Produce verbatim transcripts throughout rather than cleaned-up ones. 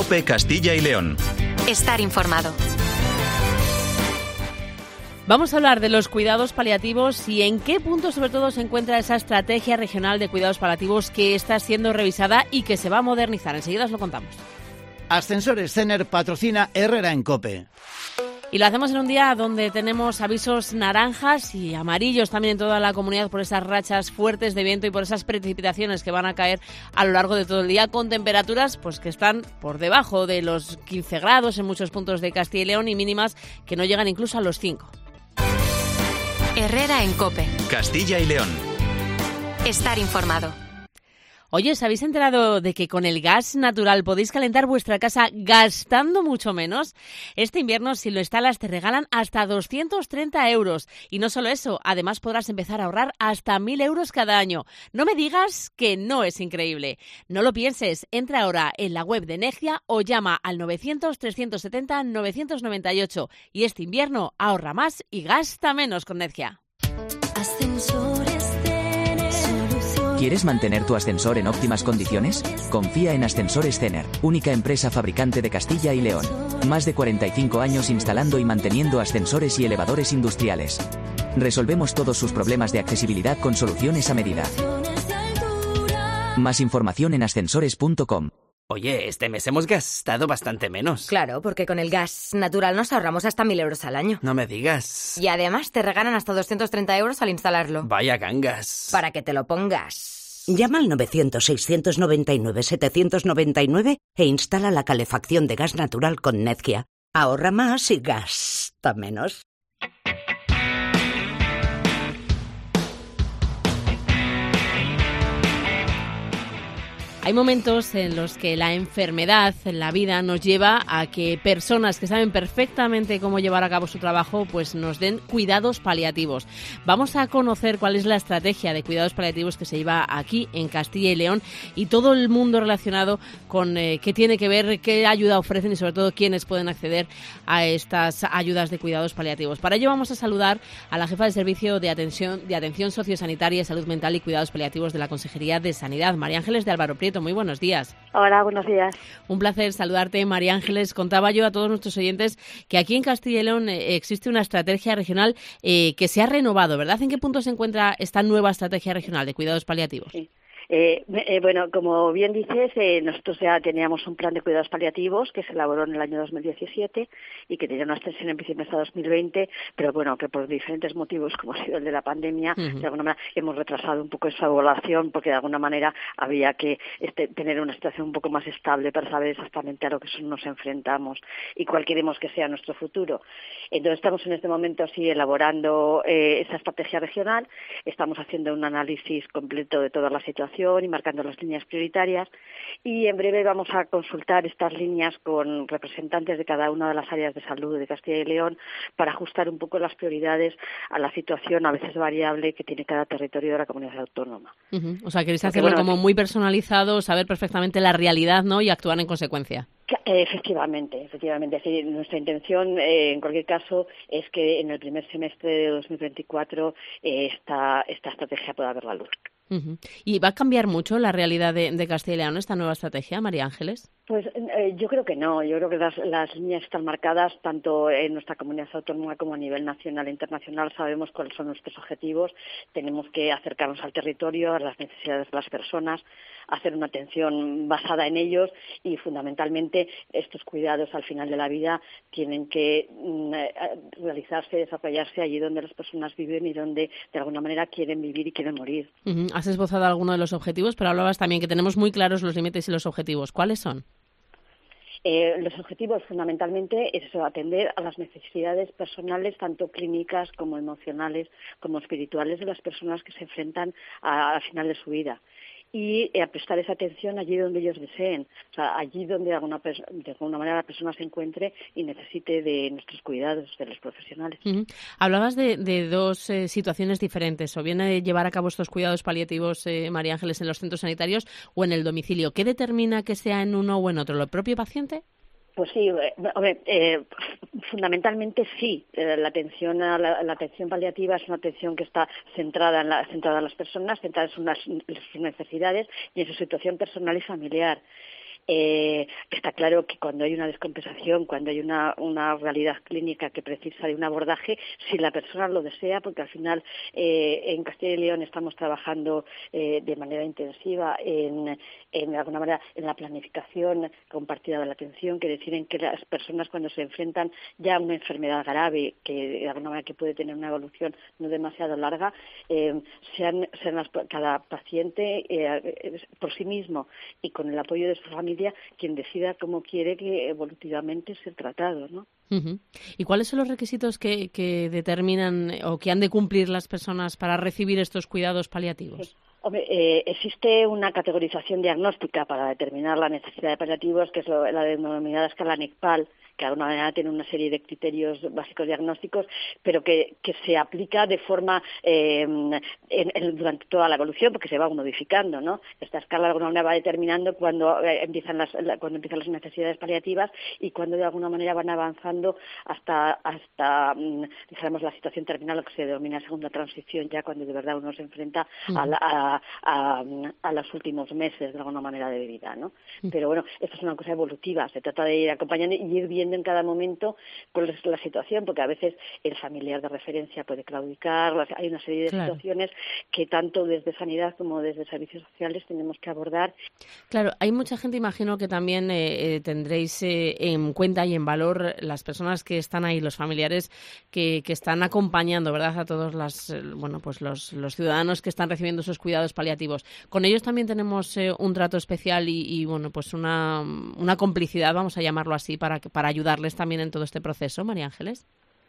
COPE Castilla y León. Estar informado. Vamos a hablar de los cuidados paliativos y en qué punto sobre todo se encuentra esa estrategia regional de cuidados paliativos que está siendo revisada y que se va a modernizar. Enseguida os lo contamos. Ascensores Cener patrocina Herrera en COPE. Y lo hacemos en un día donde tenemos avisos naranjas y amarillos también en toda la comunidad por esas rachas fuertes de viento y por esas precipitaciones que van a caer a lo largo de todo el día con temperaturas pues que están por debajo de los quince grados en muchos puntos de Castilla y León y mínimas que no llegan incluso a los cinco. Herrera en COPE. Castilla y León. Estar informado. Oye, ¿os habéis enterado de que con el gas natural podéis calentar vuestra casa gastando mucho menos? Este invierno, si lo instalas, te regalan hasta doscientos treinta euros. Y no solo eso, además podrás empezar a ahorrar hasta mil euros cada año. No me digas que no es increíble. No lo pienses, entra ahora en la web de Nexia o llama al novecientos, trescientos setenta, novecientos noventa y ocho. Y este invierno ahorra más y gasta menos con Nexia. ¿Quieres mantener tu ascensor en óptimas condiciones? Confía en Ascensores Cener, única empresa fabricante de Castilla y León. Más de cuarenta y cinco años instalando y manteniendo ascensores y elevadores industriales. Resolvemos todos sus problemas de accesibilidad con soluciones a medida. Más información en ascensores punto com. Oye, este mes hemos gastado bastante menos. Claro, porque con el gas natural nos ahorramos hasta mil euros al año. No me digas. Y además te regalan hasta doscientos treinta euros al instalarlo. Vaya gangas. Para que te lo pongas. Llama al novecientos, seiscientos noventa y nueve, setecientos noventa y nueve e instala la calefacción de gas natural con Nexia. Ahorra más y gasta menos. Hay momentos en los que la enfermedad en la vida nos lleva a que personas que saben perfectamente cómo llevar a cabo su trabajo pues nos den cuidados paliativos. Vamos a conocer cuál es la estrategia de cuidados paliativos que se lleva aquí en Castilla y León y todo el mundo relacionado con eh, qué tiene que ver, qué ayuda ofrecen y sobre todo quiénes pueden acceder a estas ayudas de cuidados paliativos. Para ello vamos a saludar a la jefa de Servicio de Atención, de Atención Sociosanitaria, Salud Mental y Cuidados Paliativos de la Consejería de Sanidad, María Ángeles de Álvaro Prieto. Muy buenos días. Hola, buenos días. Un placer saludarte, María Ángeles. Contaba yo a todos nuestros oyentes que aquí en Castilla y León eh, existe una estrategia regional eh, que se ha renovado, ¿verdad? ¿En qué punto se encuentra esta nueva estrategia regional de cuidados paliativos? Sí. Eh, eh, bueno, como bien dices, eh, nosotros ya teníamos un plan de cuidados paliativos que se elaboró en el año dos mil diecisiete y que tenía una extensión en principio hasta dos mil veinte, pero bueno, que por diferentes motivos, como ha sido el de la pandemia, uh-huh. de alguna manera hemos retrasado un poco esa evaluación porque de alguna manera había que este, tener una situación un poco más estable para saber exactamente a lo que nos enfrentamos y cuál queremos que sea nuestro futuro. Entonces estamos en este momento sí elaborando eh, esa estrategia regional, estamos haciendo un análisis completo de toda la situación y marcando las líneas prioritarias y en breve vamos a consultar estas líneas con representantes de cada una de las áreas de salud de Castilla y León para ajustar un poco las prioridades a la situación a veces variable que tiene cada territorio de la comunidad autónoma. Uh-huh. O sea, queréis hacerlo Porque, bueno, como muy personalizado, saber perfectamente la realidad, ¿no? Y actuar en consecuencia. Efectivamente, efectivamente. Sí, nuestra intención, eh, en cualquier caso, es que en el primer semestre de dos mil veinticuatro eh, esta, esta estrategia pueda ver la luz. Uh-huh. ¿Y va a cambiar mucho la realidad de, de Castilla y León esta nueva estrategia, María Ángeles? Pues eh, yo creo que no. Yo creo que las, las líneas están marcadas tanto en nuestra comunidad autónoma como a nivel nacional e internacional. Sabemos cuáles son nuestros objetivos. Tenemos que acercarnos al territorio, a las necesidades de las personas, hacer una atención basada en ellos y fundamentalmente estos cuidados al final de la vida tienen que mm, realizarse, desarrollarse allí donde las personas viven y donde de alguna manera quieren vivir y quieren morir. Uh-huh. Has esbozado alguno de los objetivos, pero hablabas también que tenemos muy claros los límites y los objetivos. ¿Cuáles son? Eh, los objetivos fundamentalmente es eso, atender a las necesidades personales, tanto clínicas como emocionales, como espirituales de las personas que se enfrentan al final de su vida. Y eh, a prestar esa atención allí donde ellos deseen, o sea, allí donde de alguna, de alguna manera la persona se encuentre y necesite de nuestros cuidados, de los profesionales. Uh-huh. Hablabas de, de dos eh, situaciones diferentes, o bien de llevar a cabo estos cuidados paliativos, eh, María Ángeles, en los centros sanitarios o en el domicilio. ¿Qué determina que sea en uno o en otro? ¿Lo propio paciente? Pues sí, eh, eh, fundamentalmente sí. Eh, la atención a la, la atención paliativa es una atención que está centrada en, la, centrada en las personas, centrada en sus, sus necesidades y en su situación personal y familiar. Eh, está claro que cuando hay una descompensación, cuando hay una, una realidad clínica que precisa de un abordaje, si la persona lo desea, porque al final eh, en Castilla y León estamos trabajando eh, de manera intensiva en, en, de alguna manera, en la planificación compartida de la atención, que deciden que las personas cuando se enfrentan ya a una enfermedad grave, que de alguna manera que puede tener una evolución no demasiado larga, eh, sean, sean las, cada paciente eh, por sí mismo y con el apoyo de su familia quien decida cómo quiere que evolutivamente ser tratado, ¿no? Uh-huh. ¿Y cuáles son los requisitos que, que determinan o que han de cumplir las personas para recibir estos cuidados paliativos? Sí. Hombre, eh, existe una categorización diagnóstica para determinar la necesidad de paliativos, que es lo, la denominada escala NECPAL, que de alguna manera tiene una serie de criterios básicos diagnósticos, pero que, que se aplica de forma eh, en, en, durante toda la evolución, porque se va modificando, ¿no? Esta escala de alguna manera va determinando cuándo eh, empiezan las cuando empiezan las necesidades paliativas y cuándo de alguna manera van avanzando hasta hasta digamos la situación terminal, lo que se denomina segunda transición, ya cuando de verdad uno se enfrenta uh-huh. a, la, a, a, a los últimos meses de alguna manera de vida, ¿no? Uh-huh. Pero bueno, esto es una cosa evolutiva, se trata de ir acompañando y ir viendo en cada momento cuál es la situación, porque a veces el familiar de referencia puede claudicar, hay una serie de claro. situaciones que tanto desde sanidad como desde servicios sociales tenemos que abordar. Claro, hay mucha gente, imagino que también eh, eh, tendréis eh, en cuenta y en valor las personas que están ahí, los familiares que, que están acompañando, ¿verdad?, a todos las, eh, bueno, pues los, los ciudadanos que están recibiendo esos cuidados paliativos. Con ellos también tenemos eh, un trato especial y, y bueno, pues una, una complicidad, vamos a llamarlo así, para, para ayudarles también en todo este proceso, María Ángeles.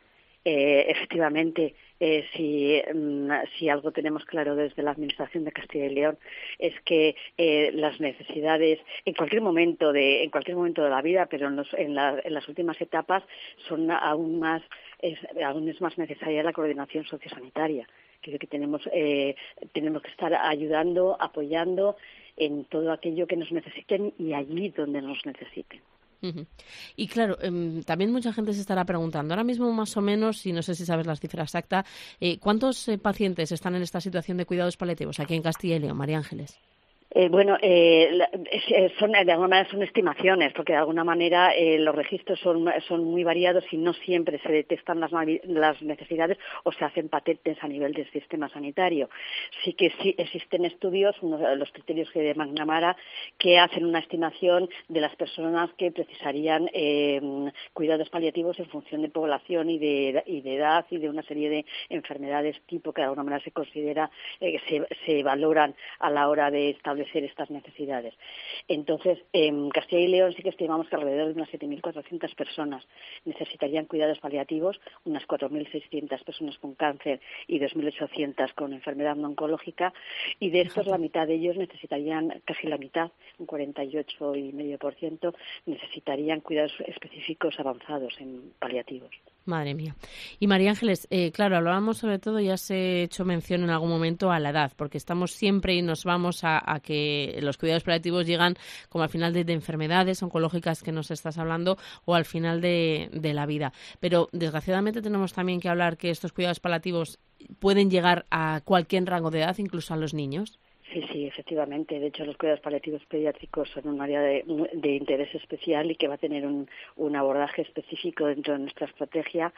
Eh, efectivamente, eh, si, mm, si algo tenemos claro desde la Administración de Castilla y León es que eh, las necesidades en cualquier momento de en cualquier momento de la vida, pero en, los, en, la, en las últimas etapas son aún más es, aún es más necesaria la coordinación sociosanitaria. Creo que tenemos eh, tenemos que estar ayudando, apoyando en todo aquello que nos necesiten y allí donde nos necesiten. Uh-huh. Y claro, eh, también mucha gente se estará preguntando, ahora mismo más o menos, y no sé si sabes las cifras exactas, eh, ¿cuántos eh, pacientes están en esta situación de cuidados paliativos aquí en Castilla y León, María Ángeles? Eh, bueno, eh, son, de alguna manera son estimaciones, porque de alguna manera eh, los registros son, son muy variados y no siempre se detectan las, las necesidades o se hacen patentes a nivel del sistema sanitario. Sí que sí existen estudios, unos, los criterios de McNamara, que hacen una estimación de las personas que precisarían eh, cuidados paliativos en función de población y de, y de edad y de una serie de enfermedades tipo que de alguna manera se considera, eh, se, se valoran a la hora de establecer estas necesidades. Entonces, en Castilla y León sí que estimamos que alrededor de unas siete mil cuatrocientas personas necesitarían cuidados paliativos, unas cuatro mil seiscientas personas con cáncer y dos mil ochocientas con enfermedad no oncológica, y de estos la mitad de ellos necesitarían, casi la mitad, un cuarenta y ocho coma cinco por ciento, necesitarían cuidados específicos avanzados en paliativos. Madre mía. Y María Ángeles, eh, claro, hablábamos sobre todo, ya se ha hecho mención en algún momento a la edad, porque estamos siempre y nos vamos a, a que los cuidados paliativos llegan como al final de, de enfermedades oncológicas que nos estás hablando o al final de, de la vida. Pero desgraciadamente tenemos también que hablar que estos cuidados paliativos pueden llegar a cualquier rango de edad, incluso a los niños. Sí, sí, efectivamente. De hecho, los cuidados paliativos pediátricos son un área de, de interés especial y que va a tener un, un abordaje específico dentro de nuestra estrategia,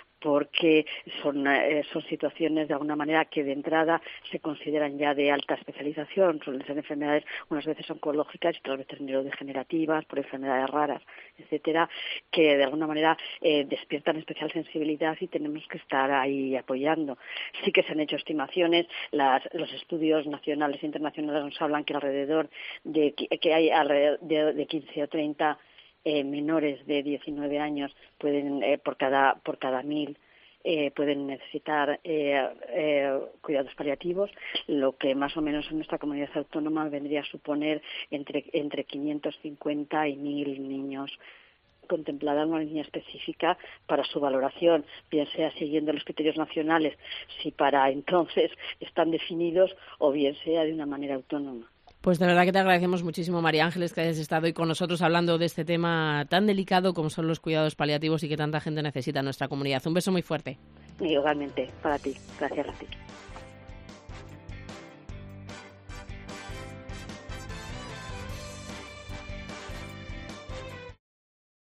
porque son, eh, son situaciones de alguna manera que de entrada se consideran ya de alta especialización, suelen ser enfermedades unas veces oncológicas y otras veces neurodegenerativas, por enfermedades raras, etcétera, que de alguna manera eh, despiertan especial sensibilidad y tenemos que estar ahí apoyando. Sí que se han hecho estimaciones, las, los estudios nacionales e internacionales nos hablan que alrededor de que hay alrededor de, de quince o treinta Eh, menores de diecinueve años pueden eh, por cada por cada mil eh, pueden necesitar eh, eh, cuidados paliativos, lo que más o menos en nuestra comunidad autónoma vendría a suponer entre entre quinientos cincuenta y mil niños contemplada una línea específica para su valoración, bien sea siguiendo los criterios nacionales, si para entonces están definidos, o bien sea de una manera autónoma. Pues de verdad que te agradecemos muchísimo, María Ángeles, que hayas estado hoy con nosotros hablando de este tema tan delicado como son los cuidados paliativos y que tanta gente necesita en nuestra comunidad. Un beso muy fuerte. Igualmente, para ti. Gracias a ti.